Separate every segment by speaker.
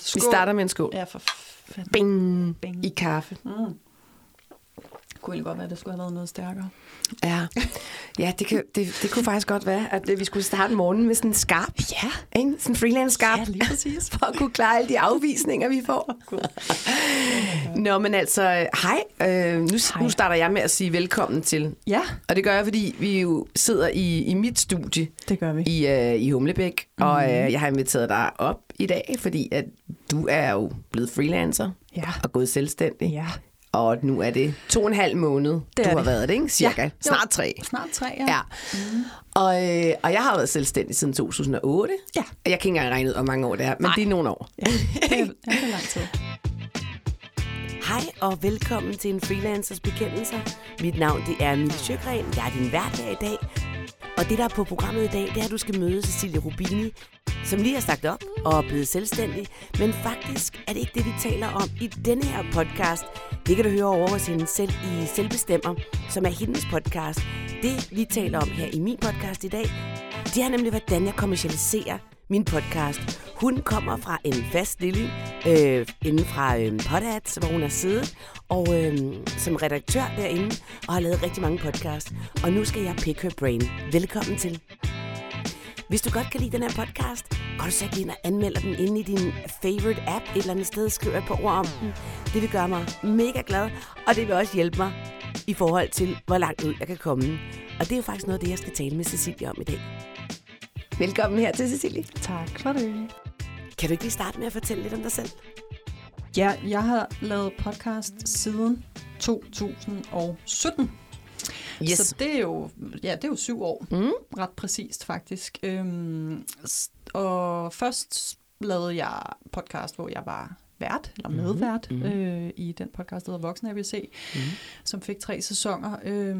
Speaker 1: Vi starter med en skål.
Speaker 2: Ja, for fanden.
Speaker 1: Bing.
Speaker 2: Bing.
Speaker 1: I kaffe.
Speaker 2: Mm. Det kunne godt være, at det skulle have været noget stærkere.
Speaker 1: Ja, det kunne faktisk godt være, at vi skulle starte morgenen med sådan en skarp.
Speaker 2: Ja.
Speaker 1: Ikke? Sådan en freelance skarp.
Speaker 2: Ja, lige præcis.
Speaker 1: For at kunne klare alle de afvisninger, vi får. Nå, men altså, hej. Nu starter jeg med at sige velkommen til.
Speaker 2: Ja.
Speaker 1: Og det gør jeg, fordi vi jo sidder i mit studie.
Speaker 2: Det gør vi.
Speaker 1: I Humlebæk. Mm. Og jeg har inviteret dig op i dag, fordi at du er jo blevet freelancer.
Speaker 2: Ja.
Speaker 1: Og gået selvstændig.
Speaker 2: Ja.
Speaker 1: Og nu er det 2,5 måned, du har været det, ikke? Cirka.
Speaker 2: Ja.
Speaker 1: Snart 3.
Speaker 2: Snart 3, ja.
Speaker 1: Ja. Mm. Og jeg har været selvstændig siden 2008. Ja. Jeg kan ikke engang regne ud, hvor mange år det er, men det er nogle år.
Speaker 2: Ja, det er lang tid.
Speaker 1: Hej og velkommen til en freelancers bekendelser. Mit navn det er Mille Sjøgren. Jeg er din vært her i dag. Og det der er på programmet i dag, det er, at du skal møde Cecilie Rubini, som lige har sagt op og er blevet selvstændig. Men faktisk er det ikke det, vi taler om i denne her podcast. Det kan du høre over hos hende selv i Selvbestemmer, som er hendes podcast. Det, vi taler om her i min podcast i dag, det er nemlig, hvordan jeg kommercialiserer min podcast. Hun kommer fra en fast stilling inden fra Podads, hvor hun har siddet og som redaktør derinde og har lavet rigtig mange podcasts. Og nu skal jeg pick her brain. Velkommen til. Hvis du godt kan lide den her podcast, kan du så gå ind og anmelde den inde i din favorite app et eller andet sted. Skriv et par ord om den. Det vil gøre mig mega glad, og det vil også hjælpe mig i forhold til, hvor langt ud jeg kan komme. Og det er jo faktisk noget af det, jeg skal tale med Cecilie om i dag. Velkommen her til Cecilie.
Speaker 2: Tak for det.
Speaker 1: Kan du ikke lige starte med at fortælle lidt om dig selv?
Speaker 2: Ja, jeg har lavet podcast siden 2017. Yes. Så det er jo 7 år. Ret præcist faktisk. Og først lavede jeg podcast, hvor jeg var vært, eller medvært, i den podcast, der hedder Voksen ABC, som fik 3 sæsoner.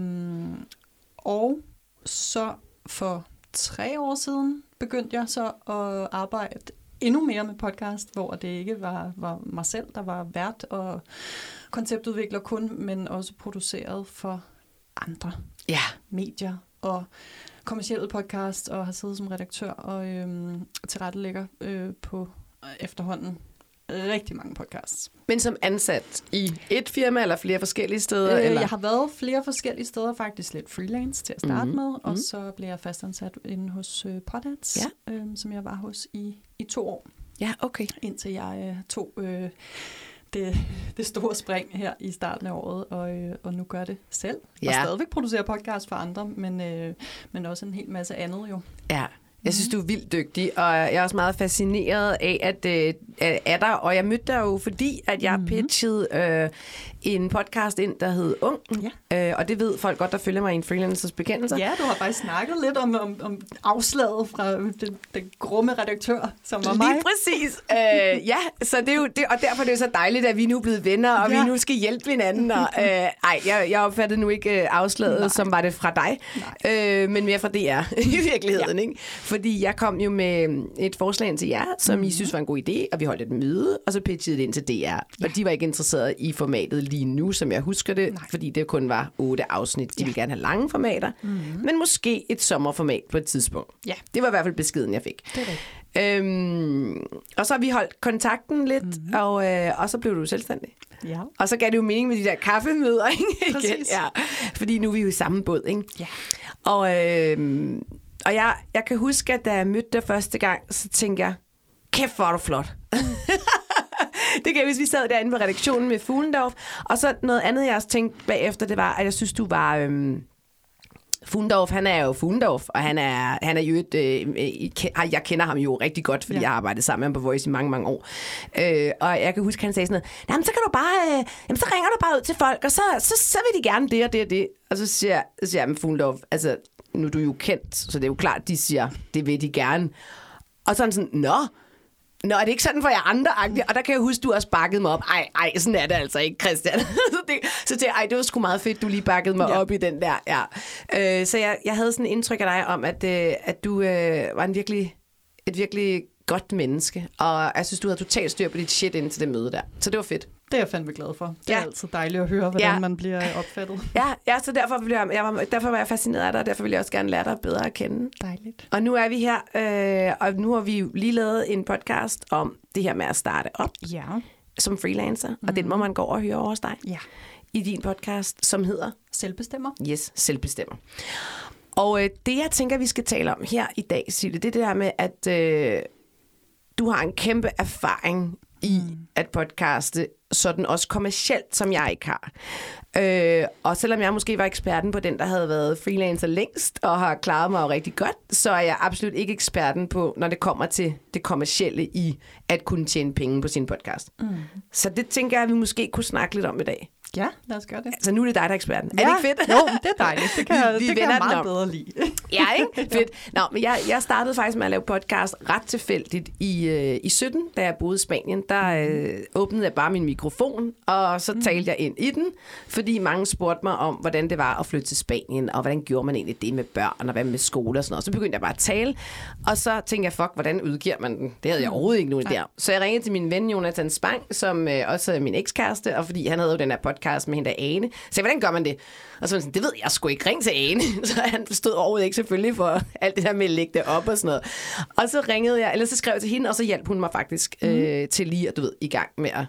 Speaker 2: Og så for 3 år siden begyndte jeg så at arbejde endnu mere med podcast, hvor det ikke var mig selv, der var vært og konceptudvikler kun, men også produceret for andre medier og kommercielle podcast, og har siddet som redaktør og tilrettelægger på efterhånden rigtig mange podcasts.
Speaker 1: Men som ansat i et firma eller flere forskellige steder? Eller?
Speaker 2: Jeg har været flere forskellige steder, faktisk lidt freelance til at starte med, og så blev jeg fastansat inde hos Podads, som jeg var hos i 2 år.
Speaker 1: Ja, okay.
Speaker 2: Indtil jeg tog det store spring her i starten af året, og nu gør det selv. Og stadigvæk producerer podcast for andre, men også en hel masse andet jo. Ja.
Speaker 1: Jeg synes, du er vildt dygtig, og jeg er også meget fascineret af, at dig. Og jeg mødte dig jo, fordi at jeg pitchede en podcast ind, der hed Ung. Ja. Og det ved folk godt, der følger mig i en freelancers bekendelser.
Speaker 2: Ja, du har faktisk snakket lidt om afslaget fra den grumme redaktør, som var mig.
Speaker 1: Lige præcis. Så det er jo det, og derfor er det jo så dejligt, at vi nu er blevet venner, og vi nu skal hjælpe hinanden. Og, jeg opfattede nu ikke afslaget, som var det fra dig, men mere fra DR i virkeligheden, ikke? Fordi jeg kom jo med et forslag ind til jer, som I synes var en god idé, og vi holdt et møde, og så pitchede det ind til DR. Og de var ikke interesseret i formatet lige nu, som jeg husker det, fordi det kun var 8 afsnit. De ville gerne have lange formater, men måske et sommerformat på et tidspunkt. Ja. Det var i hvert fald beskeden, jeg fik. Det er det. Og så har vi holdt kontakten lidt, og så blev du selvstændig. Ja. Og så gav det jo mening med de der kaffemøder, ikke?
Speaker 2: Præcis.
Speaker 1: Ja. Fordi nu er vi jo i samme båd, ikke? Ja. Og jeg kan huske, at da jeg mødte dig første gang, så tænkte jeg, kæft, hvor er du flot. Det kan jeg huske, vi sad derinde på redaktionen med Fuglendorf. Og så noget andet, jeg også tænkte bagefter, det var, at jeg synes, du var... Fuglendorf, han er jo Fuglendorf, og han er jo jeg kender ham jo rigtig godt, fordi jeg har arbejdet sammen med ham på Voice i mange, mange år. Og jeg kan huske, han sagde sådan noget, jamen så kan du bare, så ringer du bare ud til folk, og så vil de gerne det og det og det. Og så siger jeg med Fuglendorf, altså nu er du jo kendt, så det er jo klart, de siger, det vil de gerne. Og så er han sådan, Nå, er det ikke sådan for jer andre? Og der kan jeg huske, du også bakkede mig op. Ej, sådan er det altså ikke, Christian. så tænkte jeg, det var sgu meget fedt, du lige bakkede mig op i den der. Ja. Så jeg havde sådan en indtryk af dig om, at du var et virkelig godt menneske. Og jeg synes, du havde totalt styr på dit shit ind til det møde der. Så det var fedt.
Speaker 2: Det er jeg fandme glad for. Det er altid dejligt at høre, hvordan man bliver opfattet.
Speaker 1: Ja, så derfor var jeg fascineret af dig, og derfor vil jeg også gerne lære dig bedre at kende.
Speaker 2: Dejligt.
Speaker 1: Og nu er vi her, og nu har vi jo lige lavet en podcast om det her med at starte op som freelancer, og den må man gå over og høre over hos dig i din podcast, som hedder
Speaker 2: Selvbestemmer.
Speaker 1: Yes, Selvbestemmer. Og det, jeg tænker, vi skal tale om her i dag, Silje, det er det der med, at du har en kæmpe erfaring i at podcaste, sådan også kommercielt, som jeg ikke har. Og selvom jeg måske var eksperten på den, der havde været freelancer længst, og har klaret mig rigtig godt, så er jeg absolut ikke eksperten på, når det kommer til det kommercielle i at kunne tjene penge på sin podcast. Så det tænker jeg, at vi måske kunne snakke lidt om i dag.
Speaker 2: Ja, lad os gøre det.
Speaker 1: Så nu er det dig, der er eksperten. Er det ikke fedt?
Speaker 2: Jo, det er dejligt. Det kan jeg meget bedre lide.
Speaker 1: Ja, ikke? Fedt. Nå, men jeg startede faktisk med at lave podcast ret tilfældigt i 17, da jeg boede i Spanien. Der åbnede jeg bare min mikrofon, og så talte jeg ind i den, fordi mange spurgte mig om, hvordan det var at flytte til Spanien, og hvordan gjorde man egentlig det med børn, og hvad med skole og sådan noget. Så begyndte jeg bare at tale, og så tænkte jeg, fuck, hvordan udgiver man den? Det havde jeg overhovedet ikke nogen der. Så jeg ringede til min ven Jonathan Spang, som også er min ekskæreste, og fordi han havde jo den her podcast med hende der Ane. Så hvordan gør man det? Og så var sådan, det ved jeg sgu ikke, ring til Ane. Så han stod overhovedet ikke selvfølgelig for alt det der med at lægge det op og sådan noget. Og så ringede jeg, eller så skrev jeg til hende, og så hjalp hun mig faktisk til lige at, i gang med at...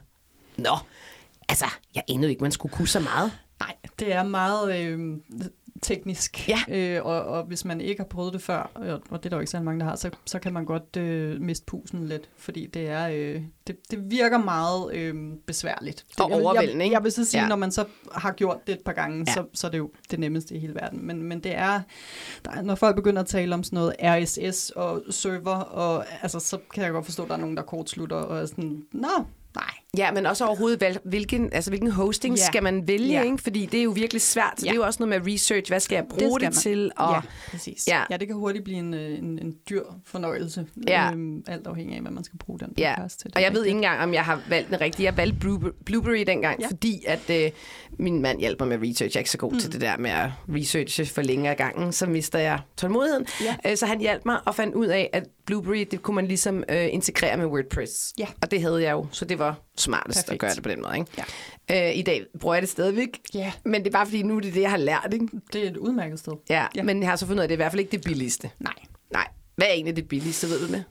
Speaker 1: jeg anede ikke, man skulle kunne så meget.
Speaker 2: Nej, det er meget teknisk, og hvis man ikke har prøvet det før, og det er der jo ikke så mange, der har, så kan man godt miste pusen lidt, fordi det er det virker meget besværligt.
Speaker 1: Og overvældende, ikke?
Speaker 2: Jeg vil så sige, når man så har gjort det et par gange, så er det jo det nemmeste i hele verden. Men det er, når folk begynder at tale om sådan noget RSS og server, og altså, så kan jeg godt forstå, at der er nogen, der kortslutter og er sådan, nej.
Speaker 1: Ja, men også overhovedet, hvilken hosting skal man vælge, ikke? Fordi det er jo virkelig svært, så det er jo også noget med research. Hvad skal jeg bruge det til? Og,
Speaker 2: ja, præcis. Ja, det kan hurtigt blive en dyr fornøjelse. Alt afhængig af, hvad man skal bruge den podcast til.
Speaker 1: Og jeg ved ikke engang, om jeg har valgt den rigtige. Jeg valgte Blueberry dengang, fordi at min mand hjælper med research. Jeg er ikke så god til det der med at researche for længere af gangen, så mister jeg tålmodigheden. Så han hjalp mig og fandt ud af, at Blueberry, det kunne man ligesom integrere med WordPress. Ja. Og det havde jeg jo, så det var smartest at gøre det på den måde. Ikke? Ja. I dag bruger jeg det stadigvæk, men det er bare fordi, nu er det jeg har lært. Ikke?
Speaker 2: Det er et udmærket sted.
Speaker 1: Ja, men jeg har så fundet ud af, at det er i hvert fald ikke det billigste.
Speaker 2: Nej.
Speaker 1: Hvad er egentlig det billigste, ved du det?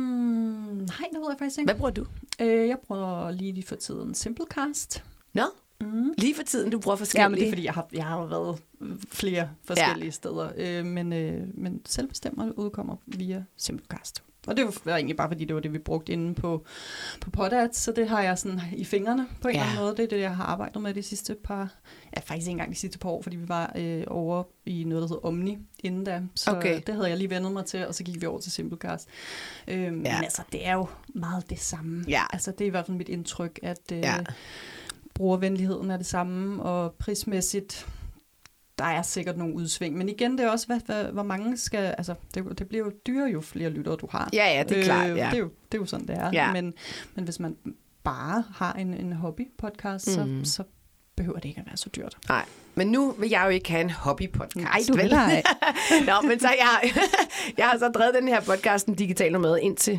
Speaker 2: Nej, det ved jeg faktisk ikke.
Speaker 1: Hvad bruger du?
Speaker 2: Jeg bruger lige for tiden Simplecast.
Speaker 1: Nå? Lige for tiden, du bruger forskellige?
Speaker 2: Ja, men det er fordi, jeg har været flere forskellige steder. Men Selvbestemmer udkommer via Simplecast. Og det var egentlig bare fordi, det var det, vi brugte inde på Podads, så det har jeg sådan i fingrene på en eller anden måde. Det er det, jeg har arbejdet med de sidste faktisk ikke engang de sidste par år, fordi vi var over i noget, der hedder Omni inden da. Så det havde jeg lige vendet mig til, og så gik vi over til Simplecast. Men altså, det er jo meget det samme. Ja. Altså, det er i hvert fald mit indtryk, at brugervenligheden er det samme, og prismæssigt der er sikkert nogle udsving. Men igen, det er også, hvor mange skal... Altså, det bliver jo dyrere, jo flere lyttere du har.
Speaker 1: Ja, det er klart. Ja.
Speaker 2: Det er jo sådan, det er. Ja. Men hvis man bare har en hobby-podcast, så behøver det ikke at være så dyrt.
Speaker 1: Nej, men nu vil jeg jo ikke have en hobby-podcast.
Speaker 2: Nej, du vil ej.
Speaker 1: Nå, men så jeg har så drevet den her podcasten Digital Nomad indtil...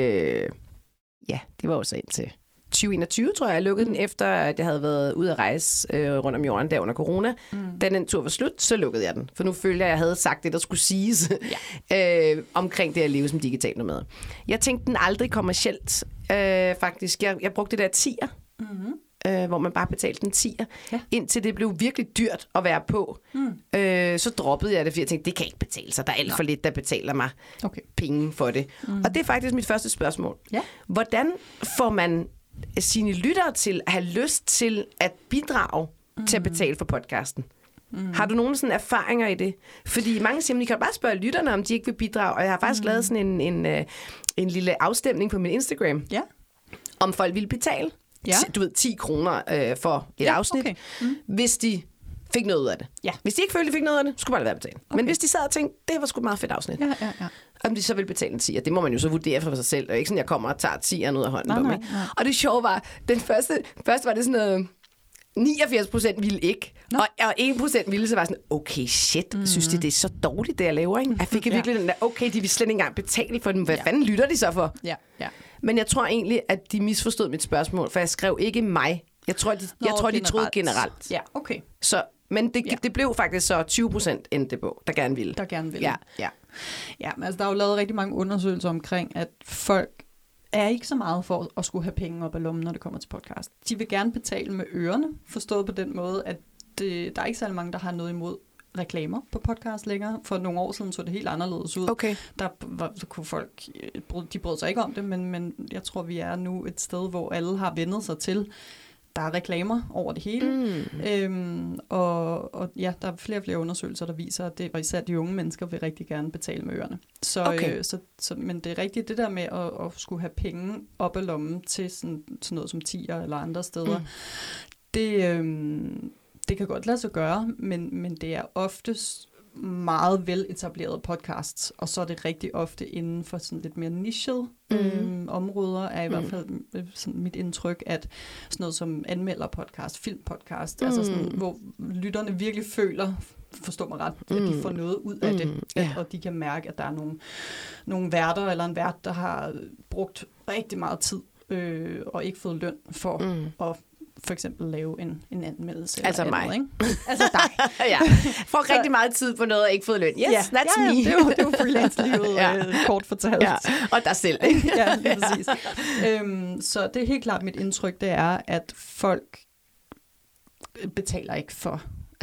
Speaker 1: det var også indtil 2021, tror jeg lukkede den, efter at jeg havde været ude at rejse rundt om jorden der under corona. Da den tur var slut, så lukkede jeg den. For nu følte jeg havde sagt det, der skulle siges omkring det at leve som digital nomad. Jeg tænkte den aldrig kommercielt, faktisk. Jeg brugte det der 10'er, hvor man bare betalte en 10'er, indtil det blev virkelig dyrt at være på. Så droppede jeg det, fordi jeg tænkte, det kan ikke betale sig. Der er alt for lidt, der betaler mig penge for det. Og det er faktisk mit første spørgsmål. Ja. Hvordan får man sine lyttere til at have lyst til at bidrage til at betale for podcasten? Har du nogen sådan erfaringer i det? Fordi mange siger, de kan bare spørge lytterne, om de ikke vil bidrage. Og jeg har faktisk lavet sådan en lille afstemning på min Instagram, om folk ville betale. Du ved, 10 kroner for et afsnit, hvis de fik noget ud af det. Ja. Hvis de ikke følte, de fik noget af det, skulle bare lade være betale. Men hvis de sad og tænkte, det var sgu et meget fedt afsnit. Om de så vil betale en 10'er, det må man jo så vurdere for sig selv. Og ikke sådan, jeg kommer og tager 10'eren ud af hånden på mig. Og det sjove var, den første var det sådan noget, 89% ville ikke. Og 1% ville, så var sådan, okay, shit, synes de, det er så dårligt, det jeg laver, ikke? Jeg fik virkelig den der, okay, de vil slet ikke engang betale for dem. Hvad fanden lytter de så for? Ja. Men jeg tror egentlig, at de misforstod mit spørgsmål, for jeg skrev ikke mig Jeg tror, de troede generelt.
Speaker 2: Ja, okay.
Speaker 1: Så, men det blev faktisk så 20% endte på, der gerne ville.
Speaker 2: Ja, men altså, der er jo lavet rigtig mange undersøgelser omkring, at folk er ikke så meget for at skulle have penge op af lommen, når det kommer til podcast. De vil gerne betale med ørerne, forstået på den måde, at der er ikke særlig mange, der har noget imod reklamer på podcast længere. For nogle år siden så det helt anderledes ud.
Speaker 1: Okay.
Speaker 2: Der kunne folk, de brød sig ikke om det, men jeg tror, vi er nu et sted, hvor alle har vendet sig til. Der er reklamer over det hele. Og ja, der er flere og flere undersøgelser, der viser, at det var især de unge mennesker vil rigtig gerne betale med ørerne. Men det er rigtigt, det der med at skulle have penge op af lommen til sådan noget som Tier eller andre steder, det kan godt lade sig gøre, men det er oftest meget veletablerede podcasts, og så er det rigtig ofte inden for sådan lidt mere nichet områder, er i hvert fald sådan mit indtryk, at sådan noget som anmelderpodcast, filmpodcast, altså sådan, hvor lytterne virkelig føler, forstår mig ret, at de får noget ud af det, og de kan mærke, at der er nogle værter eller en vært, der har brugt rigtig meget tid og ikke fået løn for at for eksempel lave en anmeldelse.
Speaker 1: Altså mig.
Speaker 2: Ikke? Altså dig.
Speaker 1: Ja. Får rigtig meget tid på noget og ikke fået løn. Yes, that's me.
Speaker 2: Det er jo freelance-livet, kort fortalt.
Speaker 1: Ja. Og dig selv. Ikke?
Speaker 2: Ja, lige præcis. Så det er helt klart mit indtryk, det er, at folk betaler ikke for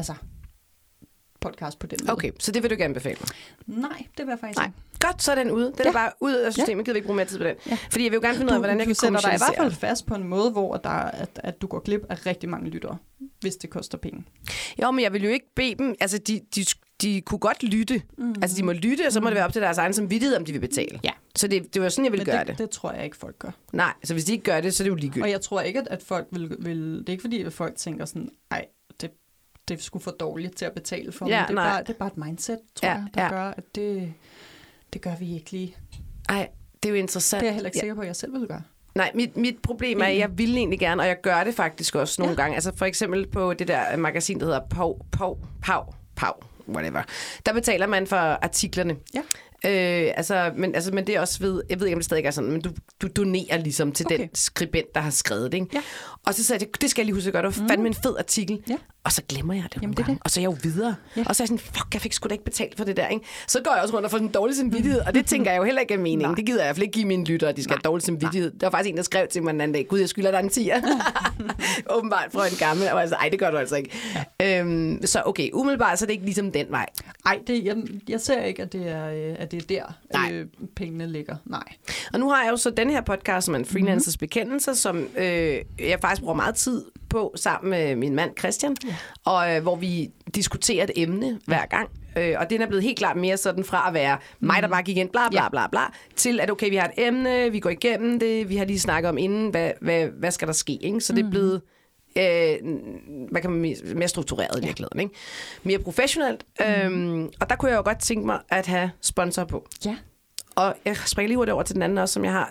Speaker 2: podcast på den måde.
Speaker 1: Okay, så det vil du gerne befale mig?
Speaker 2: Nej, det vil jeg faktisk ikke.
Speaker 1: Godt, så er den ude. Den er bare ud af systemet. Jeg gider ikke bruge mere tid på den. Ja. Fordi jeg vil jo gerne finde ud af, hvordan jeg kan kommercialisere.
Speaker 2: Du sætter dig i hvert fald fast på en måde, hvor at du går glip af rigtig mange lyttere, hvis det koster penge.
Speaker 1: Jo, men jeg vil jo ikke bede dem. Altså, de kunne godt lytte. Altså, de må lytte, og så må det være op til deres egen samvittighed, om de vil betale. Ja. Så det var sådan, jeg ville gøre det.
Speaker 2: Det tror jeg ikke, folk gør.
Speaker 1: Nej, så hvis de ikke gør det, så er det jo ligegyldigt.
Speaker 2: Og jeg tror ikke, at folk vil... Det er ikke fordi, at folk tænker sådan, ej, det er sgu for dårligt til at betale for. Ja, det er bare et mindset, tror jeg, der gør, at det gør vi ikke lige.
Speaker 1: Ej, det er jo interessant.
Speaker 2: Det er jeg heller ikke sikker på, at jeg selv vil gøre.
Speaker 1: Nej, mit problem er, at jeg vil egentlig gerne, og jeg gør det faktisk også nogle gange. Altså for eksempel på det der magasin, der hedder Pau, whatever. Der betaler man for artiklerne. Ja. Men det er også ved, jeg ved ikke, om det stadig er sådan, men du donerer ligesom til den skribent, der har skrevet det, ikke? Ja. Og så sagde jeg, det skal jeg lige huske at gøre, det var fandme en fed artikel. Ja. Og så glemmer jeg det nogle gange. Og så er jeg jo videre. Ja. Og så er jeg sådan, fuck, jeg fik sgu da ikke betalt for det der, ikke? Så går jeg også rundt og får sådan en dårlig samvittighed, og det tænker jeg jo heller ikke er meningen. Det gider jeg i hvert fald ikke give mine lyttere, at de skal have dårlig samvittighed. Der var faktisk en, der skrev til mig en anden dag, gud, jeg skylder dig en 10'er. Åbenbart fra en gammel, og altså, ej, det gør du altså ikke. Ja. Så okay, umiddelbart, så er det ikke ligesom den vej.
Speaker 2: Ej, jeg ser ikke, at det er der, pengene ligger. Nej.
Speaker 1: Og nu har jeg jo så den her podcast, som er en freelancers bekendelser, som jeg faktisk bruger meget tid på sammen med min mand Christian, og hvor vi diskuterer et emne hver gang. Og den er blevet helt klart mere sådan fra at være mig, der bare gik ind, bla bla bla bla, til at okay, vi har et emne, vi går igennem det, vi har lige snakket om inden, hvad skal der ske, ikke? Så det er blevet hvad kan man mere struktureret i virkeligheden, ikke? Mere professionelt. Og der kunne jeg jo godt tænke mig at have sponsor på. Ja. Og jeg springer lige hurtigt over til den anden også, som jeg har,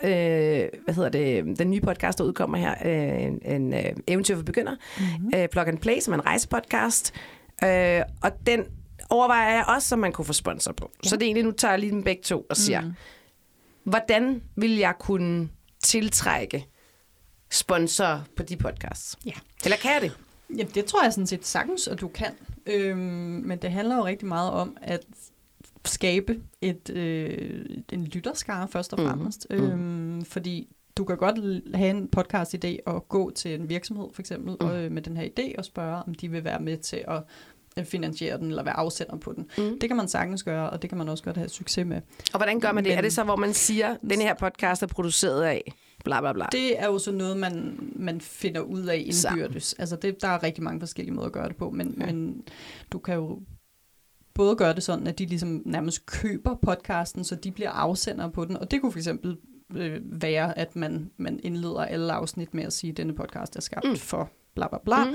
Speaker 1: den nye podcast, der udkommer her, en eventyr for begynder, Plug and Play, som er en rejsepodcast, og den overvejer jeg også, som man kunne få sponsor på. Ja. Så det er egentlig, nu tager jeg lige dem begge to og siger, hvordan vil jeg kunne tiltrække sponsor på de podcasts? Ja. Eller kan jeg det?
Speaker 2: Ja, det tror jeg sådan set sagtens, at du kan. Men det handler jo rigtig meget om at skabe en lytterskare først og fremmest. Fordi du kan godt have en podcast-idé og gå til en virksomhed for eksempel med den her idé og spørge, om de vil være med til at finansiere den eller være afsender på den. Det kan man sagtens gøre, og det kan man også godt have succes med.
Speaker 1: Og hvordan gør man det? Er det så, hvor man siger, den her podcast er produceret af bla bla bla?
Speaker 2: Det er jo så noget, man finder ud af indbyrdes. Altså der er rigtig mange forskellige måder at gøre det på, men du kan jo både gøre det sådan, at de ligesom nærmest køber podcasten, så de bliver afsender på den. Og det kunne for eksempel være, at man indleder alle afsnit med at sige, at denne podcast er skabt for bla bla bla.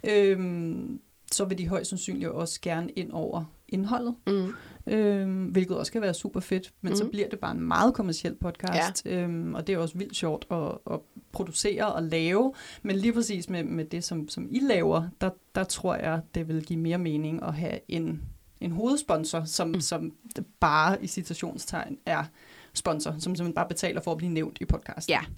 Speaker 2: Så vil de højst sandsynligt også gerne ind over indholdet, hvilket også kan være super fedt, men så bliver det bare en meget kommerciel podcast, og det er også vildt sjovt at producere og lave, men lige præcis med det, som I laver, der tror jeg, det vil give mere mening at have en hovedsponsor, som bare i citationstegn er sponsor, som simpelthen bare betaler for at blive nævnt i podcasten.
Speaker 1: Ja.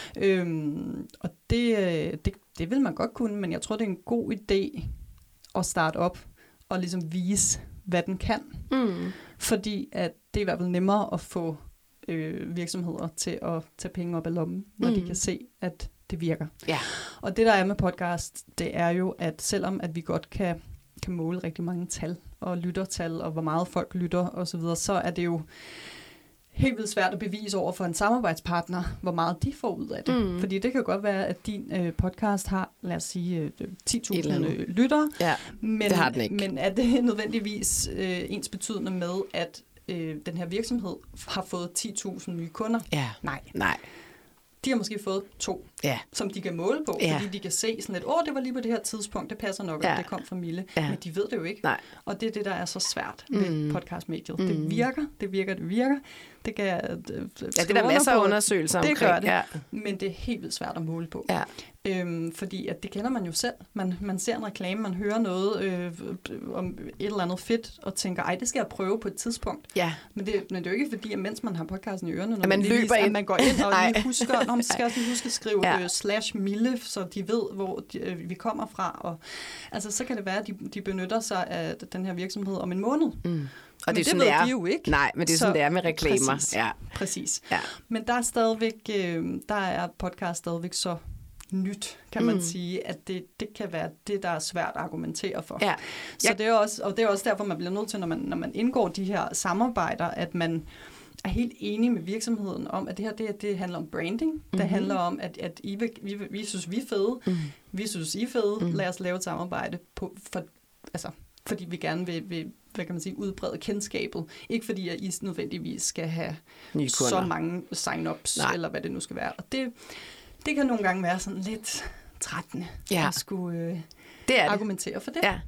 Speaker 2: Og det vil man godt kunne, men jeg tror, det er en god idé at starte op og ligesom vise, hvad den kan. Fordi at det er i hvert fald nemmere at få virksomheder til at tage penge op af lommen, når de kan se, at det virker.
Speaker 1: Ja.
Speaker 2: Og det, der er med podcast, det er jo, at selvom at vi godt kan måle rigtig mange tal og lyttertal, og hvor meget folk lytter osv., så er det jo helt vildt svært at bevise over for en samarbejdspartner, hvor meget de får ud af det. Fordi det kan godt være, at din podcast har, lad os sige, 10.000 lyttere,
Speaker 1: men det har den ikke.
Speaker 2: Men er det nødvendigvis ens betydende med, at den her virksomhed har fået 10.000 nye kunder?
Speaker 1: Ja. Nej.
Speaker 2: De har måske fået 2, som de kan måle på, fordi de kan se sådan lidt, det var lige på det her tidspunkt, det passer nok, at det kom fra Mille. Men de ved det jo ikke. Nej. Og det er det, der er så svært ved podcastmediet. Det virker. Det kan jeg
Speaker 1: det er der masser af undersøgelser omkring.
Speaker 2: Det gør det, men det er helt vildt svært at måle på. Ja. Fordi at det kender man jo selv. Man ser en reklame, man hører noget om et eller andet fedt, og tænker, det skal jeg prøve på et tidspunkt. Ja. Men det er jo ikke fordi, at mens man har podcasten i ørerne, når
Speaker 1: man løber ind,
Speaker 2: at man går ind og lige husker, man skal også lige huske at skrive /Mille, så de ved, hvor vi kommer fra. Og, altså, så kan det være, at de benytter sig af den her virksomhed om en måned.
Speaker 1: Og det
Speaker 2: ved de jo ikke.
Speaker 1: Nej, men det er sådan, det er med reklamer.
Speaker 2: Præcis. Ja. Men der er stadigvæk, der er podcast stadigvæk så nyt, kan man sige, at det kan være det, der er svært at argumentere for. Ja. Så det er også, og det er også derfor, man bliver nødt til, når man indgår de her samarbejder, at man er helt enig med virksomheden om, at det her det handler om branding. Det handler om, at vi synes, vi er fede. Vi synes, I er fede. Lad os lave et samarbejde fordi vi gerne vil hvad kan man sige, udbrede kendskabet. Ikke fordi, at I nødvendigvis skal have så mange sign-ups, eller hvad det nu skal være. Og det kan nogle gange være sådan lidt trættende at skulle argumentere for det. Ja.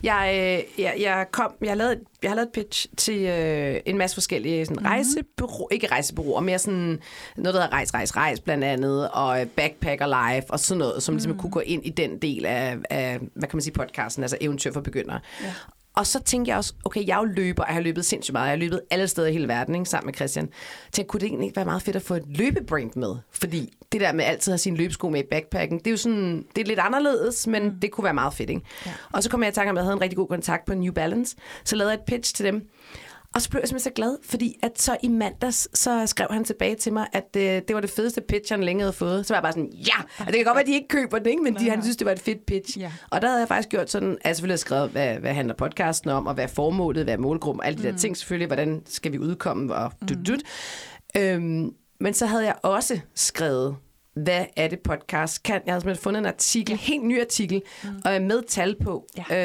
Speaker 1: Jeg har lavet et pitch til en masse forskellige sådan, rejsebureauer, mere sådan noget, der hedder Rejs, blandt andet, og Backpacker Life, og sådan noget, som ligesom kunne gå ind i den del af, hvad kan man sige, podcasten, altså eventyr for begyndere. Ja. Og så tænkte jeg også, okay, jeg er jo løber, og jeg har løbet sindssygt meget. Jeg har løbet alle steder i hele verden, ikke, sammen med Christian. Tænkte, kunne det egentlig ikke være meget fedt at få et løbebrand med? Fordi det der med altid at have sine løbesko med i backpacken, det er jo sådan, det er lidt anderledes, men det kunne være meget fedt, ikke? Ja. Og så kom jeg i tanke om, at jeg havde en rigtig god kontakt på New Balance, så lavede jeg et pitch til dem. Og så blev jeg simpelthen så glad, fordi at så i mandags, så skrev han tilbage til mig, at det var det fedeste pitch, han længe havde fået. Så var jeg bare sådan, og det kan godt være, at de ikke køber det, ikke? Men han synes, det var et fedt pitch. Ja. Og der havde jeg faktisk gjort sådan, at jeg selvfølgelig havde skrevet, hvad handler podcasten om, og hvad er formålet, hvad er målgruppen, alle de der ting selvfølgelig, hvordan skal vi udkomme, og men så havde jeg også skrevet, hvad er det podcast kan. Jeg havde simpelthen fundet en artikel, helt ny artikel, med tal på,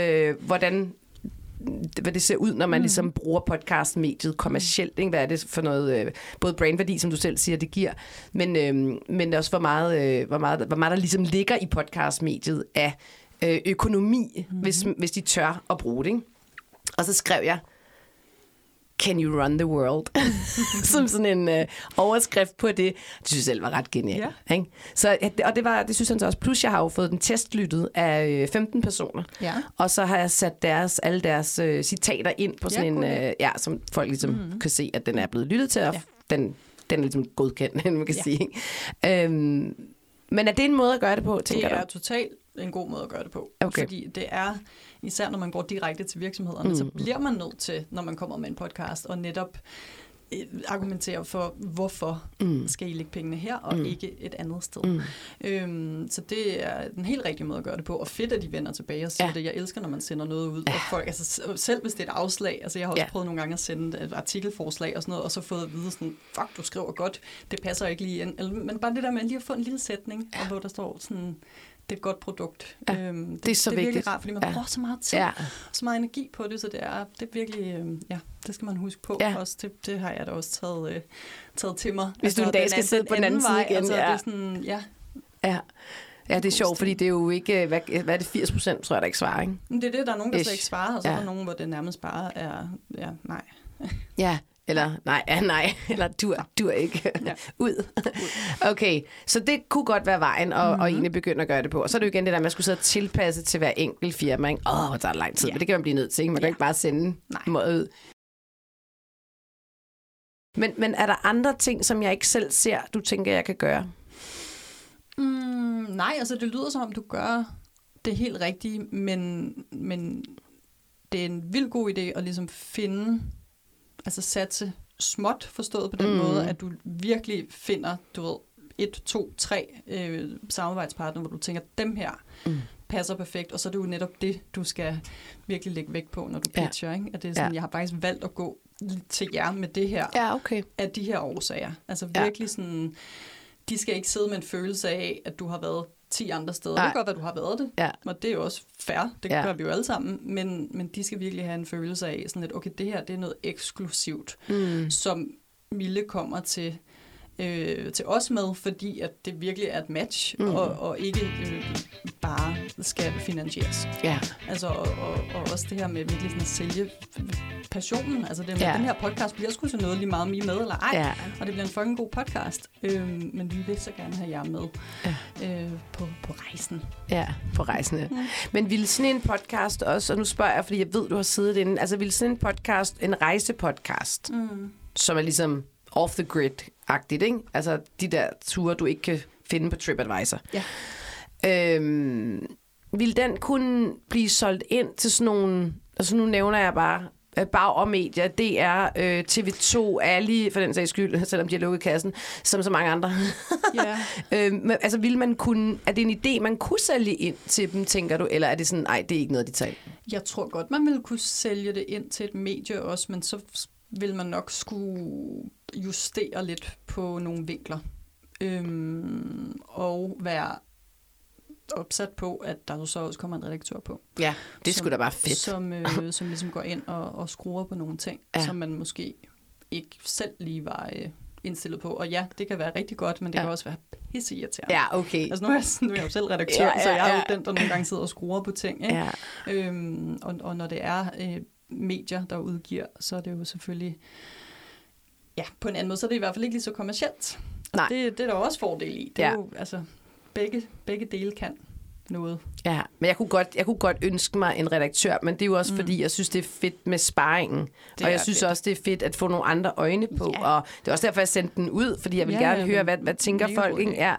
Speaker 1: hvad det ser ud, når man ligesom bruger podcastmediet kommercielt. Ikke? Hvad er det for noget, både brandværdi, som du selv siger, det giver, men også hvor meget der ligesom ligger i podcastmediet af økonomi, hvis de tør at bruge det. Ikke? Og så skrev jeg, Can you run the world? Som sådan en overskrift på det. Det synes jeg selv var ret genialt. Yeah. Så, og det synes han så også. Plus jeg har jo fået den testlyttet af 15 personer. Yeah. Og så har jeg sat alle deres citater ind på sådan en, som folk ligesom kan se, at den er blevet lyttet til, og den er ligesom godkendt, man kan sige. Men er det en måde at gøre det på, tænker du?
Speaker 2: Det er totalt en god måde at gøre det på. Okay. Fordi det er, især når man går direkte til virksomhederne, så bliver man nødt til, når man kommer med en podcast, og netop argumentere for, hvorfor skal I lægge pengene her, og ikke et andet sted. Så det er en helt rigtig måde at gøre det på, og fedt, at de vender tilbage og siger det. Jeg elsker, når man sender noget ud, og folk, altså selv hvis det er et afslag, altså jeg har også prøvet nogle gange at sende et artikelforslag og sådan noget, og så fået at vide sådan, fuck, du skriver godt, det passer ikke lige ind. Men bare det der med lige at få en lille sætning, hvor der står sådan, det er et godt produkt.
Speaker 1: Ja, det er så vigtigt.
Speaker 2: Det er virkelig rart, fordi man bruger så meget tid, så meget energi på det, så det er virkelig, det skal man huske på også. Det har jeg da også taget til mig.
Speaker 1: Hvis du en dag skal sidde på den anden side igen.
Speaker 2: Altså, det er sådan,
Speaker 1: Ja, det er sjovt, fordi det er jo ikke, hvad er det, 80%, tror jeg, der ikke svarer, ikke?
Speaker 2: Det er det, der er nogen, der slet ikke svarer, og så er der nogen, hvor det nærmest bare er, nej.
Speaker 1: Ja, eller nej, eller dur ikke. Ud. Okay, så det kunne godt være vejen, og egentlig begynde at gøre det på. Og så er det jo igen det der, man skulle sidde og tilpasse til hver enkelt firma, ikke? Det tager lang tid, men det kan man blive nødt til, ikke? Man kan ikke bare sende måde ud. Men er der andre ting, som jeg ikke selv ser, du tænker, jeg kan gøre?
Speaker 2: Nej, altså det lyder som om, du gør det helt rigtige, men det er en vildt god idé at ligesom satse småt forstået på den måde, at du virkelig finder, 1, 2, 3 samarbejdspartnere, hvor du tænker, dem her passer perfekt, og så er det jo netop det, du skal virkelig lægge vægt på, når du pitcher, ikke? At det er sådan, jeg har faktisk valgt at gå til jer med det her, af de her årsager. Altså virkelig sådan, de skal ikke sidde med en følelse af, at du har været 10 andre steder. Det kan godt være, at du har været det, og det er jo også fair, det gør vi jo alle sammen, men de skal virkelig have en følelse af, sådan at okay, det her, det er noget eksklusivt, som Mille kommer til os med, fordi at det virkelig er et match, og ikke bare skal finansieres. Ja. Altså, og også det her med virkelig sådan at sælge passionen. Altså, det med, den her podcast bliver sgu til noget lige meget med eller ej, og det bliver en fucking god podcast. Men vi vil så gerne have jer med på rejsen. Ja, på rejsen, ja. Men ville sådan en podcast også, og nu spørger jeg, fordi jeg ved, du har siddet inde, altså ville sådan en podcast, en rejsepodcast, som er ligesom off the grid-agtigt, ikke? Altså de der ture, du ikke kan finde på TripAdvisor. Ja. Vil den kunne blive solgt ind til sådan nogle, altså nu nævner jeg bare og medier, DR, TV2, Ali, for den sags skyld, selvom de har lukket kassen, som så mange andre. Yeah. Altså vil man kunne, er det en idé, man kunne sælge ind til dem, tænker du, eller er det sådan, nej, det er ikke noget, de tager? Jeg tror godt, man ville kunne sælge det ind til et medie også, men så vil man nok skulle justere lidt på nogle vinkler. Og være opsat på, at der så også kommer en redaktør på. Ja, det skulle da bare fedt. Som ligesom går ind og skruer på nogle ting, som man måske ikke selv lige var indstillet på. Og ja, det kan være rigtig godt, men det kan også være pisseirriterende. Ja, okay. Altså nu er jeg jo selv redaktør, så jeg er jo den, der nogle gange sidder og skruer på ting. Ikke? Ja. Og når det er medier, der udgiver, så er det jo selvfølgelig på en anden måde, så er det i hvert fald ikke lige så kommercielt. Og det er der også fordel i. Det er jo, altså, begge dele kan noget. Ja, men jeg kunne godt ønske mig en redaktør, men det er jo også fordi, jeg synes, det er fedt med sparringen. Og jeg synes også, det er fedt at få nogle andre øjne på. Ja. Og det er også derfor, jeg sendte den ud, fordi jeg vil gerne høre, hvad tænker folk, ikke? Ja.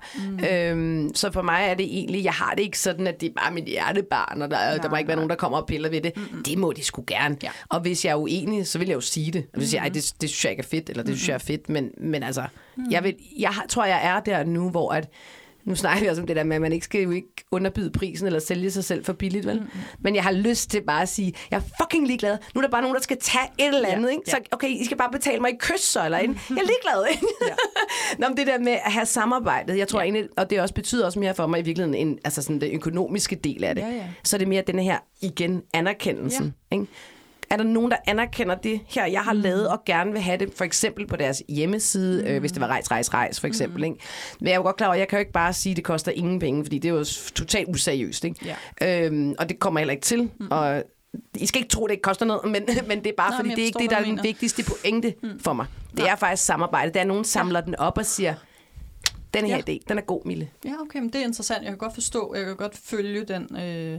Speaker 2: Så for mig er det egentlig, jeg har det ikke sådan, at det er bare mit hjertebarn, og der må ikke være nogen, der kommer og piller ved det. Det må de sgu gerne. Ja. Og hvis jeg er uenig, så vil jeg jo sige det. Og hvis jeg det synes jeg ikke er fedt, eller det synes jeg er fedt, men altså, jeg tror, jeg er der nu, hvor at nu snakker vi også om det der med, at man ikke skal jo ikke underbyde prisen eller sælge sig selv for billigt, vel? Men jeg har lyst til bare at sige, jeg er fucking ligeglad. Nu er der bare nogen, der skal tage et eller andet, ikke? Så okay, I skal bare betale mig i kys, så, eller en. Jeg er ligeglad, ikke? Nå, men det der med at have samarbejdet, jeg tror egentlig, og det også betyder også mere for mig i virkeligheden, altså sådan den økonomiske del af det. Så er det mere den her, igen, anerkendelsen, ikke? Er der nogen, der anerkender det her, jeg har lavet, og gerne vil have det, for eksempel på deres hjemmeside, hvis det var rejs, for eksempel. Ikke? Men jeg er jo godt klar over, at jeg kan jo ikke bare sige, at det koster ingen penge, fordi det er jo totalt useriøst. Ikke? Ja. Og det kommer heller ikke til. Og I skal ikke tro, at det ikke koster noget, men det er bare, fordi det er ikke det, der er den vigtigste pointe for mig. Det er faktisk samarbejde. Det er, at nogen samler den op og siger, den her idé, den er god, Mille. Ja, okay, men det er interessant. Jeg kan godt forstå, jeg kan godt følge den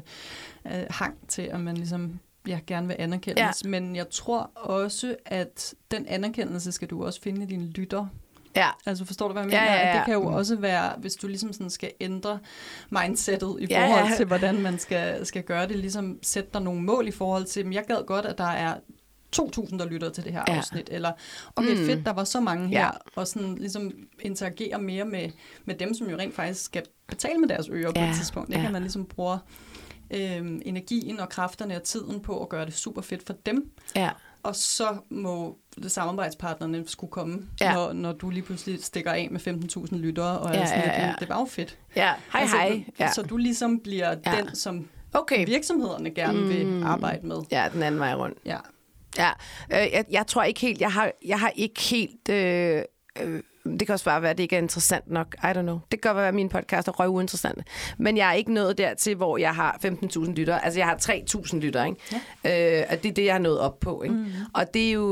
Speaker 2: hang til, at man ligesom jeg gerne vil anerkendes, men jeg tror også, at den anerkendelse skal du også finde i dine lytter. Ja. Altså forstår du, hvad jeg mener? At det kan jo også være, hvis du ligesom sådan skal ændre mindsetet i forhold til, hvordan man skal gøre det, ligesom sætte dig nogle mål i forhold til, jeg gad godt, at der er 2.000, der lytter til det her afsnit, eller okay, fedt, der var så mange her, og sådan ligesom interagere mere med dem, som jo rent faktisk skal betale med deres ører på et tidspunkt. Det kan man ligesom bruge energien og kræfterne og tiden på at gøre det super fedt for dem. Ja. Og så må samarbejdspartnerne skulle komme, når du lige pludselig stikker af med 15.000 lyttere, og det var jo fedt. Ja. Hej. Så du ligesom bliver den, som virksomhederne gerne vil arbejde med. Ja, den anden vej rundt. Ja. Jeg tror ikke helt, jeg har ikke helt det kan også bare være, at det ikke er interessant nok. I don't know. Det kan godt være, at mine podcast er røvuinteressante. Men jeg er ikke nået dertil, hvor jeg har 15.000 lyttere. Altså, jeg har 3.000 lyttere, ikke? Ja. Og det er det, jeg har nået op på, ikke? Og det er jo...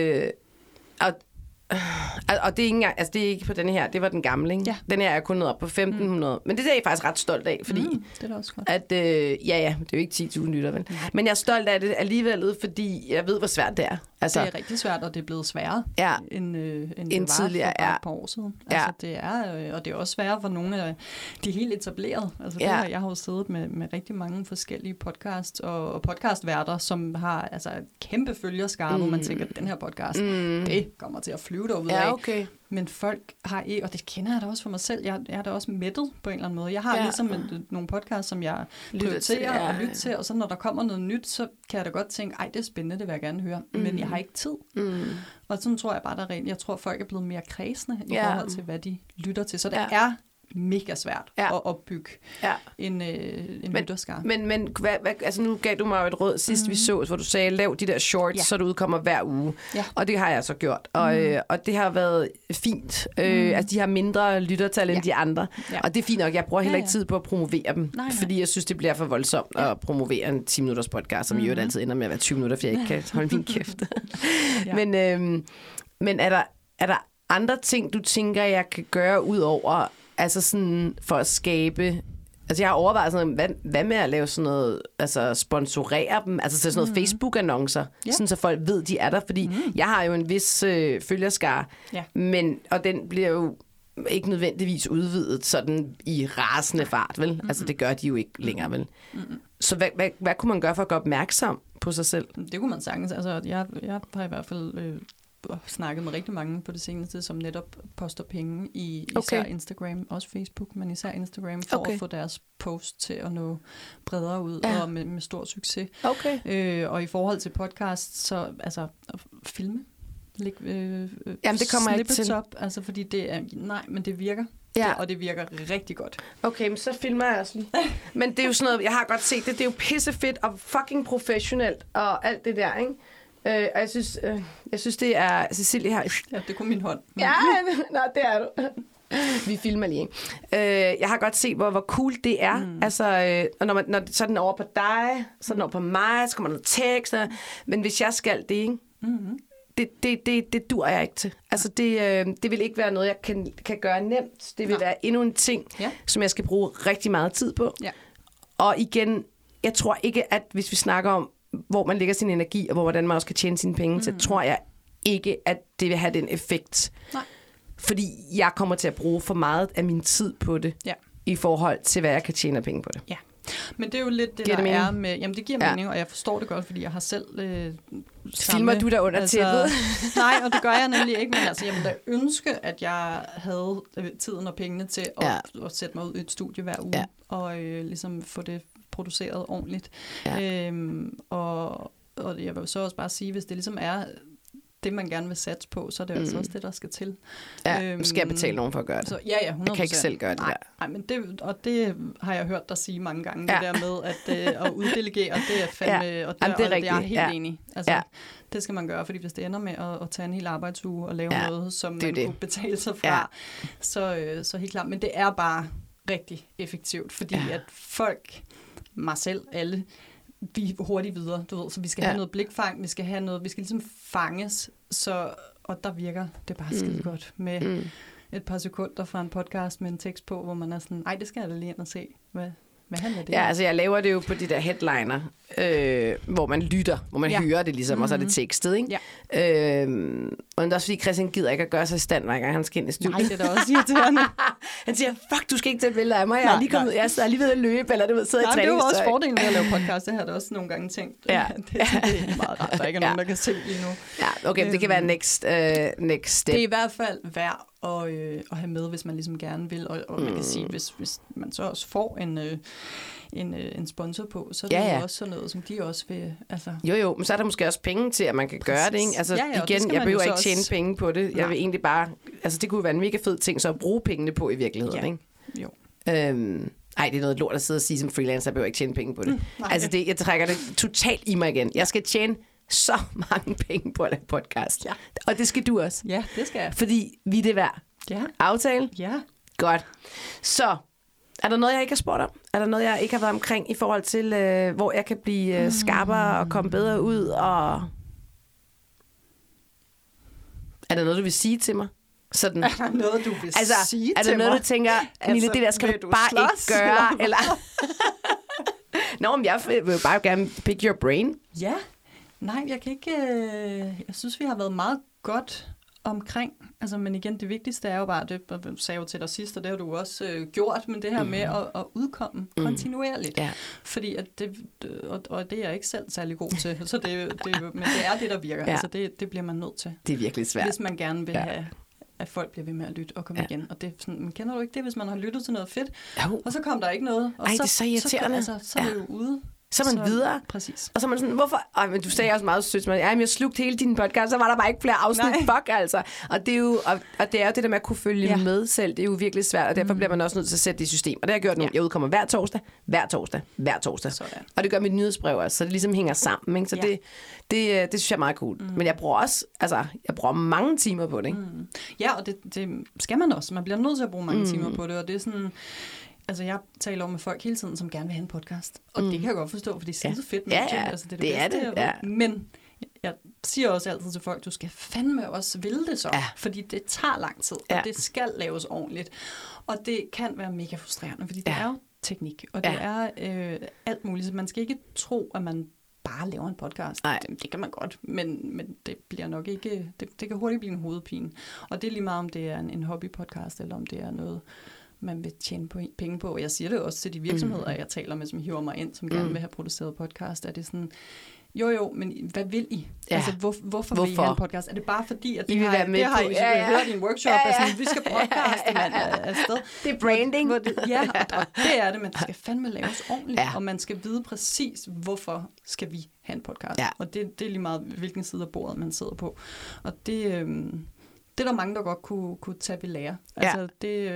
Speaker 2: Og det er ikke engang, altså det er ikke på den her, det var den gamle, ikke? Ja. Den her er kun nået op på 1.500. Men det er jeg faktisk ret stolt af, fordi det er da også godt. At, det er jo ikke 10.000 lytter, vel? Men jeg er stolt af det alligevel, fordi jeg ved, hvor svært det er. Altså, det er rigtig svært, og det er blevet sværere, end det var
Speaker 1: tidligere,
Speaker 2: for bare et par år siden. Altså, det er, og det er også sværere for nogle af de helt etablerede. Altså, jeg har jo siddet med rigtig mange forskellige podcasts og podcastværter, som har altså et kæmpe følgerskare, hvor man tænker, at den her podcast, det kommer til at flyve derude af.
Speaker 1: Okay.
Speaker 2: Men folk har ikke, og det kender jeg da også for mig selv, jeg er da også mættet på en eller anden måde. Jeg har ligesom nogle podcasts, som jeg prioriterer og lytter til, og så når der kommer noget nyt, så kan jeg da godt tænke, det er spændende, det vil jeg gerne høre, men jeg har ikke tid. Og sådan tror jeg bare, der er rent. Jeg tror, folk er blevet mere kredsende i forhold til, hvad de lytter til. Så det er mega svært at opbygge en lytterskare.
Speaker 1: Men altså nu gav du mig jo et råd sidst vi så, hvor du sagde, lav de der shorts, så det udkommer hver uge. Og det har jeg så gjort. Og det har været fint. Altså de har mindre lyttertal end de andre. Og det er fint nok. Jeg bruger heller ikke tid på at promovere dem, fordi jeg synes, det bliver for voldsomt at promovere en 10-minutters podcast, som i øvrigt altid ender med at være 20 minutter, for jeg ikke kan holde min kæft. Men er der andre ting, du tænker, jeg kan gøre ud over, altså sådan for at skabe... Altså jeg har overvejet sådan noget, hvad med at lave sådan noget, altså sponsorere dem, altså sådan noget Facebook-annoncer, sådan så folk ved, de er der, fordi jeg har jo en vis følgerskare, og den bliver jo ikke nødvendigvis udvidet sådan i rasende fart, vel? Altså det gør de jo ikke længere, vel? Så hvad kunne man gøre for at gøre opmærksom på sig selv?
Speaker 2: Det kunne man sagtens. Altså jeg har i hvert fald... snakket med rigtig mange på det seneste, som netop poster penge i især Instagram, også Facebook, men især Instagram, for at få deres post til at nå bredere ud, og med stor succes. Og i forhold til podcast, så altså filme.
Speaker 1: Jamen det kommer ikke til.
Speaker 2: Op, altså fordi det er, men det virker. Og det virker rigtig godt. Okay, men så filmer jeg også lige.
Speaker 1: Men det er jo sådan noget, jeg har godt set det er jo pissefedt og fucking professionelt og alt det der, ikke? Og jeg synes, det er... Cecilie har...
Speaker 2: Ja, det kunne min hånd.
Speaker 1: Ja, det er du. Vi filmer lige, ikke? Jeg har godt set, hvor cool det er. Altså, og når så er den over på dig, så er den over på mig, så kommer der noget tekst. Men hvis jeg skal det, ikke? Det dur jeg ikke til. Altså, det vil ikke være noget, jeg kan gøre nemt. Det vil være endnu en ting, som jeg skal bruge rigtig meget tid på. Ja. Og igen, jeg tror ikke, at hvis vi snakker om, hvor man lægger sin energi, og hvordan man også kan tjene sine penge, så tror jeg ikke, at det vil have den effekt. Nej. Fordi jeg kommer til at bruge for meget af min tid på det, i forhold til, hvad jeg kan tjene penge på det. Ja.
Speaker 2: Men det er jo lidt det, der er med... Jamen, det giver mening, og jeg forstår det godt, fordi jeg har selv...
Speaker 1: Filmer du der under tæppet?
Speaker 2: Nej, og det gør jeg nemlig ikke, men altså, jeg ville da ønske, at jeg havde tiden og pengene til at sætte mig ud i et studie hver uge, og ligesom få det produceret ordentligt. Ja. Og jeg vil så også bare sige, hvis det ligesom er det, man gerne vil satse på, så er det altså også det, der skal til.
Speaker 1: Ja, skal jeg betale nogen for at gøre det?
Speaker 2: Så, ja, 100%.
Speaker 1: Jeg kan ikke selv gøre det der.
Speaker 2: Nej, men det har jeg hørt dig sige mange gange, det der med at uddelegere, det er fandme, og det er jeg helt enig. Altså, det skal man gøre, fordi hvis det ender med at tage en hel arbejdsuge og lave noget, som man kunne betale sig fra, så helt klart. Men det er bare rigtig effektivt, fordi at folk, mig selv, alle, vi er hurtigt videre, du ved, så vi skal have noget blikfang, vi skal ligesom fanges, og der virker det bare skide godt med et par sekunder fra en podcast med en tekst på, hvor man er sådan, det skal jeg da lige ind og se, hvad handler det?
Speaker 1: Ja, altså jeg laver det jo på de der headliner, hvor man lytter, hvor man hører det ligesom, og så er det tekstet, ikke? Ja. Og det er også fordi Christian gider ikke at gøre sig i stand, hver gang han skal ind i studiet.
Speaker 2: Nej, det er da også irriterende.
Speaker 1: Han siger, fuck, du skal ikke tage billeder af mig, jeg er lige kommet, jeg er lige ved at løbe, eller du ved, sidde i træningstøj.
Speaker 2: Det er jo også fordelen ved at lave podcast, det har jeg da også nogle gange tænkt. Ja. Det er meget rart, der ikke er nogen, der kan se lige nu.
Speaker 1: Ja, okay, det kan være next step.
Speaker 2: Det er i hvert fald værd at have med, hvis man ligesom gerne vil, og man kan sige, hvis man så også får en sponsor på, så er det jo også sådan noget, som de også vil... Altså.
Speaker 1: Jo, men så er der måske også penge til, at man kan gøre det, ikke? Altså igen, jeg behøver ikke tjene penge på det. Jeg vil egentlig bare... Altså det kunne være en mega fed ting, så at bruge pengene på i virkeligheden, ikke? Jo. Det er noget lort at sidde og sige som freelancer, jeg behøver ikke tjene penge på det. Altså jeg trækker det totalt i mig igen. Jeg skal tjene så mange penge på at lave podcast. Ja. Og det skal du også.
Speaker 2: Ja, det skal jeg.
Speaker 1: Fordi vi er det værd.
Speaker 2: Ja.
Speaker 1: Aftale?
Speaker 2: Ja.
Speaker 1: Godt. Så, er der noget, jeg ikke har spurgt om? Er der noget, jeg ikke har været omkring i forhold til, hvor jeg kan blive skarpere og komme bedre ud? Og er der noget, du vil sige til mig? Sådan.
Speaker 2: Er der noget, du vil sige til mig?
Speaker 1: Er der noget, du tænker, Nille, det der skal du bare slås, ikke gøre? Eller? Nå, men jeg vil bare gerne pick your brain.
Speaker 2: Ja. Nej, jeg kan ikke... Jeg synes, vi har været meget godt omkring. Altså, men igen, det vigtigste er jo bare, det sagde jeg jo til dig sidst, og det har du også gjort, men det her med at udkomme kontinuerligt. Ja. Fordi at det, og det er jeg ikke selv særlig god til, så men det er det, der virker. Ja. Altså, det bliver man nødt til.
Speaker 1: Det er virkelig svært.
Speaker 2: Hvis man gerne vil have, at folk bliver ved med at lytte og komme igen. Og det sådan, man kender du ikke det, hvis man har lyttet til noget fedt, og så kom der ikke noget. Og
Speaker 1: det er så irriterende.
Speaker 2: Så er det jo ude.
Speaker 1: Så er man videre.
Speaker 2: Præcis.
Speaker 1: Og så er man sådan, hvorfor? Men du sagde også meget sødt, at jeg slugte hele din podcast, så var der bare ikke flere afsnit. Fuck, altså. Og det er jo og det er jo det der med at kunne følge med selv. Det er jo virkelig svært, og derfor bliver man også nødt til at sætte det i system. Og det har jeg gjort nu. Jeg udkommer hver torsdag. Sådan. Og det gør mit nyhedsbrev også, så det ligesom hænger sammen. Ikke? Så det synes jeg er meget cool. Men jeg bruger også, jeg bruger mange timer på det. Ikke?
Speaker 2: Ja, og det skal man også. Man bliver nødt til at bruge mange timer på det, og det er sådan... Altså, jeg taler om med folk hele tiden, som gerne vil have en podcast. Og det kan jeg godt forstå, for det er så fedt med det. Altså, det er det. Ja. Men jeg siger også altid til folk, du skal fandme også ville det så. Ja. Fordi det tager lang tid, og det skal laves ordentligt. Og det kan være mega frustrerende, fordi det er jo teknik, og det er alt muligt. Så man skal ikke tro, at man bare laver en podcast. Det kan man godt, men det bliver nok ikke... Det kan hurtigt blive en hovedpine. Og det er lige meget, om det er en hobbypodcast, eller om det er noget... man vil tjene penge på. Og jeg siger det også til de virksomheder, jeg taler med, som hiver mig ind, som gerne vil have produceret podcast. Er det sådan, jo, men hvad vil I? Ja. Altså, hvorfor vil I have en podcast? Er det bare fordi, at I vil være med på? I hørt i en workshop, altså, vi skal podcaste, mand, afsted.
Speaker 1: Det er branding.
Speaker 2: Og det er det, men det skal fandme laves ordentligt, og man skal vide præcis, hvorfor skal vi have en podcast. Ja. Og det er lige meget, hvilken side af bordet man sidder på. Og det er der mange, der godt kunne tage ved lære. Altså,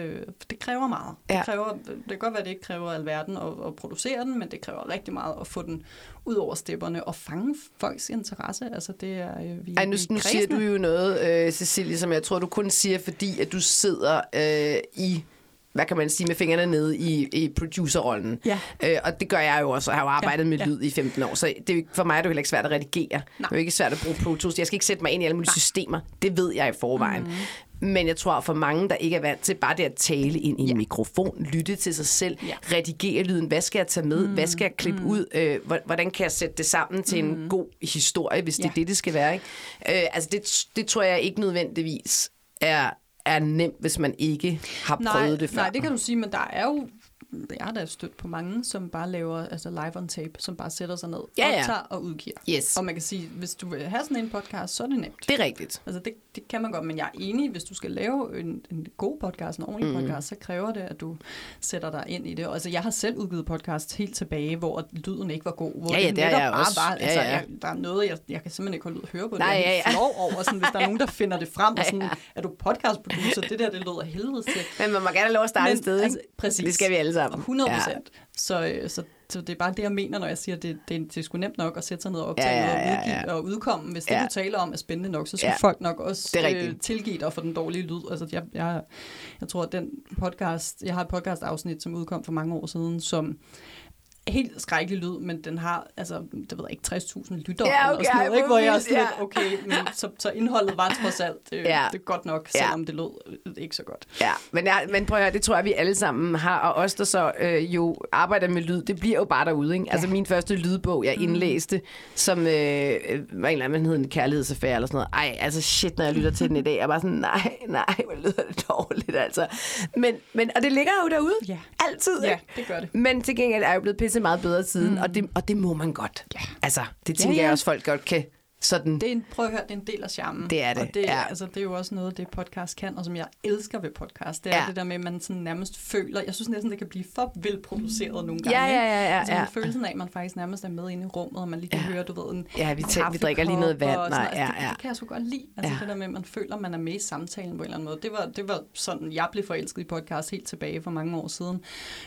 Speaker 2: det kræver meget. Det kan godt være, at det ikke kræver alverden at producere den, men det kræver rigtig meget at få den ud over stepperne og fange folks interesse. Altså, det er
Speaker 1: nu siger du jo noget, Cecilie, som jeg tror, du kun siger, fordi at du sidder i... hvad kan man sige, med fingrene nede i producerrollen. Ja. Og det gør jeg jo også, og har jo arbejdet med lyd i 15 år, så for mig er det jo heller ikke svært at redigere. Nej. Det er jo ikke svært at bruge Pro Tools. Jeg skal ikke sætte mig ind i alle mulige systemer. Det ved jeg i forvejen. Men jeg tror, for mange, der ikke er vant til bare det at tale ind i en mikrofon, lytte til sig selv, redigere lyden, hvad skal jeg tage med, hvad skal jeg klippe ud, hvordan kan jeg sætte det sammen til en god historie, hvis det er det skal være. Ikke? Altså det tror jeg ikke nødvendigvis er nemt, hvis man ikke har prøvet det før.
Speaker 2: Nej, det kan du sige, men der er jo... Jeg har da stødt på mange, som bare laver live on tape, som bare sætter sig ned, optager og udgiver. Yes. Og man kan sige, hvis du vil have sådan en podcast, så er det nemt.
Speaker 1: Det er rigtigt.
Speaker 2: Altså det kan man godt, men jeg er enig, hvis du skal lave en god podcast, en ordentlig podcast, så kræver det, at du sætter dig ind i det. Altså jeg har selv udgivet podcast helt tilbage, hvor lyden ikke var god. Hvor det netop bare var, der er noget, jeg kan simpelthen ikke holde ud at høre på det. Jeg er flov over, sådan, hvis der er nogen, der finder det frem, og sådan, er du podcastproducer, det lyder helvedes til.
Speaker 1: Men man må gerne lov at starte et sted, ikke?
Speaker 2: Præcis.
Speaker 1: Det skal vi alle sammen.
Speaker 2: 100%. Så det er bare det, jeg mener, når jeg siger, at det er sgu nemt nok at sætte sig ned og optage og udkomme. Hvis det, du taler om, er spændende nok, så skal folk nok også tilgive dig for den dårlige lyd. Altså, jeg tror, at den podcast... Jeg har et podcast-afsnit, som udkom for mange år siden, som... helt skrækkelig lyd, men den har, altså, det ved jeg ikke, 60.000 lyttere eller sådan noget, ikke? Hvor jeg er sådan lidt, okay, men så indholdet var trods alt det er godt nok, selvom det lød ikke så godt. Ja,
Speaker 1: men prøv at høre, det tror jeg, vi alle sammen har, og os, der så jo arbejder med lyd, det bliver jo bare derude, ikke? Altså min første lydbog, jeg indlæste, som var en eller anden, hed en kærlighedsaffære eller sådan noget. Ej, altså shit, når jeg lytter til den i dag, jeg er bare sådan, nej, hvor lyder det dårligt, altså. Men og det ligger jo derude, altid, ikke?
Speaker 2: Ja, det gør det.
Speaker 1: Men til gengæld er jo blevet pisse meget bedre siden, og det må man godt. Ja. Altså, det tænker jeg også, folk godt kan sådan...
Speaker 2: Prøv at høre, det er en del af charmen.
Speaker 1: Det er det.
Speaker 2: Og det er jo også noget, det podcast kan, og som jeg elsker ved podcast. Det er det der med, at man sådan nærmest føler... Jeg synes næsten, det kan blive for velproduceret nogle gange. Altså, følelsen af, at man faktisk nærmest er med inde i rummet, og man lige kan høre, du ved,
Speaker 1: vi drikker lige noget vand.
Speaker 2: Det kan jeg så godt lide. Altså det der med, at man føler, at man er med i samtalen på en eller anden måde. Det var sådan, jeg blev forelsket i podcast helt tilbage for mange år siden.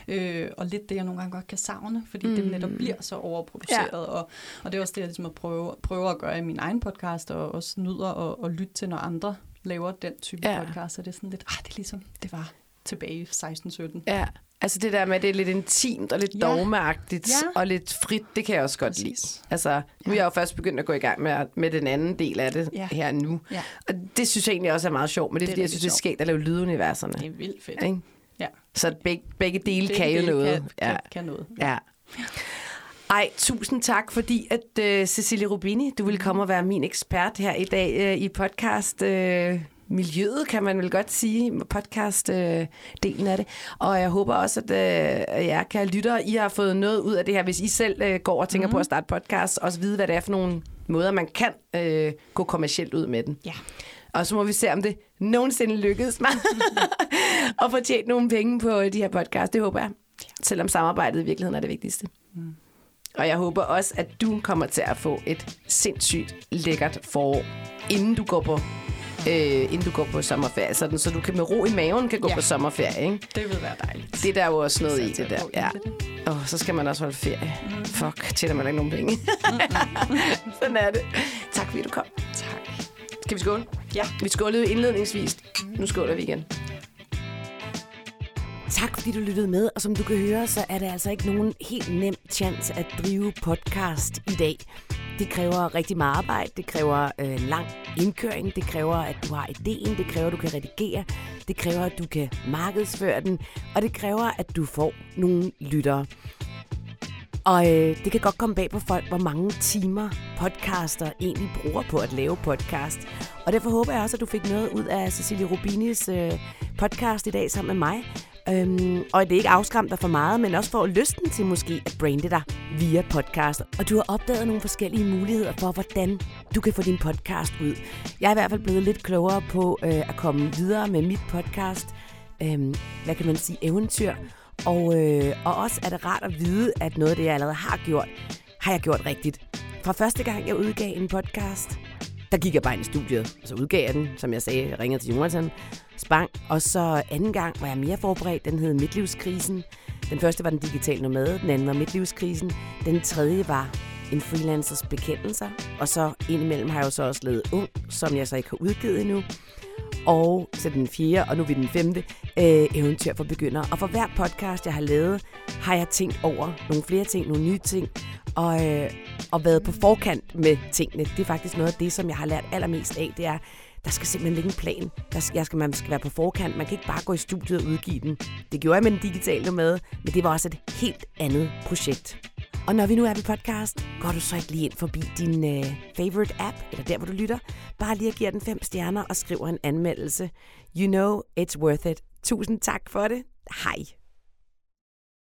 Speaker 2: Og lidt det, jeg nogle gange godt kan savne, fordi det netop bliver så overproduceret. Og det er også det, jeg ligesom prøver at gøre i min egen podcast, og også nyder at lytte til, når andre laver den type podcast. Så det er sådan lidt, det er ligesom det var tilbage i 16-17.
Speaker 1: Ja, altså det der med, det er lidt intimt og lidt dogmeagtigt og lidt frit, det kan jeg også godt lide. Altså, nu er jeg jo først begyndt at gå i gang med den anden del af det her nu. Ja. Og det synes jeg egentlig også er meget sjovt, men det er fordi, jeg synes, det er skægt at lave lyduniverserne.
Speaker 2: Det er vildt fedt.
Speaker 1: Ikke? Ja. Så begge dele kan jo noget.
Speaker 2: Kan noget.
Speaker 1: Ja. Ej, tusind tak, fordi at Cecilie Rubini, du ville komme og være min ekspert her i dag i podcast miljøet, kan man vel godt sige, podcast-delen af det. Og jeg håber også, at jer kære lyttere, I har fået noget ud af det her, hvis I selv går og tænker på at starte podcast, også vide, hvad det er for nogle måder, man kan gå kommercielt ud med den.
Speaker 2: Ja.
Speaker 1: Og så må vi se, om det nogensinde lykkedes mig at få tjent nogle penge på de her podcasts. Det håber jeg. Selvom samarbejdet i virkeligheden er det vigtigste. Og jeg håber også, at du kommer til at få et sindssygt lækkert forår, inden du går på sommerferie, sådan, så du kan med ro i maven kan gå på sommerferie. Ikke?
Speaker 2: Det vil være dejligt.
Speaker 1: Det er der jo også noget i det der. Ja. Så skal man også holde ferie. Fuck, tjener man ikke nogen penge. Sådan er det. Tak fordi du kom.
Speaker 2: Tak.
Speaker 1: Skal vi skåle?
Speaker 2: Ja.
Speaker 1: Vi skålede indledningsvis. Nu skåler vi igen. Tak fordi du lyttede med, og som du kan høre, så er det altså ikke nogen helt nem chance at drive podcast i dag. Det kræver rigtig meget arbejde, det kræver en lang indkøring, det kræver, at du har ideen, det kræver, at du kan redigere, det kræver, at du kan markedsføre den, og det kræver, at du får nogle lyttere. Og det kan godt komme bag på folk, hvor mange timer podcaster egentlig bruger på at lave podcast. Og derfor håber jeg også, at du fik noget ud af Cecilie Rubinis podcast i dag sammen med mig. Og det er ikke afskræmt dig for meget, men også for lysten til måske at brande dig via podcast. Og du har opdaget nogle forskellige muligheder for, hvordan du kan få din podcast ud. Jeg er i hvert fald blevet lidt klogere på at komme videre med mit podcast. Hvad kan man sige? Eventyr. Og også er det rart at vide, at noget af det, jeg allerede har jeg gjort rigtigt. Fra første gang, jeg udgav en podcast, der gik jeg bare ind i studiet, og så udgav jeg den, som jeg sagde, jeg ringede til Jonathan, sprang. Og så anden gang var jeg mere forberedt, den hed Midtlivskrisen. Den første var den digitale nomade, den anden var Midtlivskrisen. Den tredje var en freelancers bekendelser, og så indimellem har jeg jo så også lavet Ung, som jeg så ikke har udgivet endnu. Og så den fjerde, og nu er vi den femte, eventyr for begyndere. Og for hver podcast, jeg har lavet, har jeg tænkt over nogle flere ting, nogle nye ting, og været på forkant med tingene. Det er faktisk noget af det, som jeg har lært allermest af, det er, der skal simpelthen ligge en plan. Man skal være på forkant. Man kan ikke bare gå i studiet og udgive den. Det gjorde jeg med den digitale nomade, men det var også et helt andet projekt. Og når vi nu er ved podcast, går du så ikke lige ind forbi din favorite app, eller der, hvor du lytter. Bare lige giver den 5 stjerner og skriver en anmeldelse. You know it's worth it. Tusind tak for det. Hej.